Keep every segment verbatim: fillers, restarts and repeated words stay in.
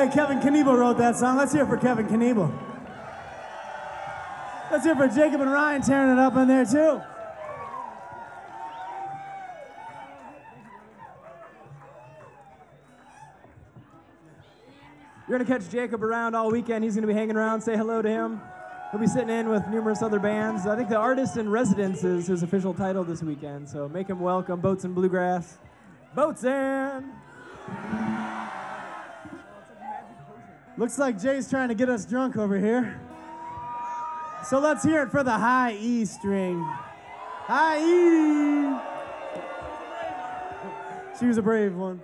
Hey, Kevin Knievel wrote that song. Let's hear it for Kevin Knievel. Let's hear it for Jacob and Ryan tearing it up in there, too. You're going to catch Jacob around all weekend. He's going to be hanging around. Say hello to him. He'll be sitting in with numerous other bands. I think the Artist in Residence is his official title this weekend, so make him welcome. Boats and Bluegrass. Boats in! Looks like Jay's trying to get us drunk over here. So let's hear it for the high E string. High E! She was a brave one.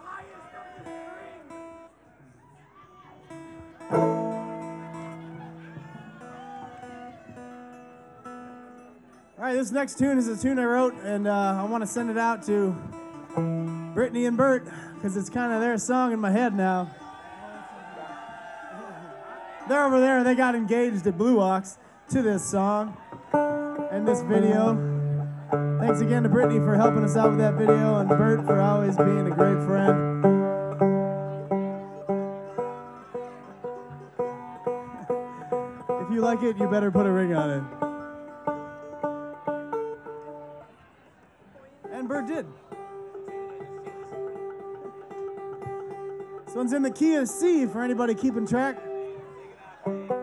All right, this next tune is a tune I wrote, and uh, I want to send it out to Brittany and Bert, because it's kind of their song in my head now. They're over there, they got engaged at Blue Ox to this song and this video. Thanks again to Brittany for helping us out with that video, and Bert for always being a great friend. If you like it, you better put a ring on it. And Bert did. This one's in the key of C for anybody keeping track.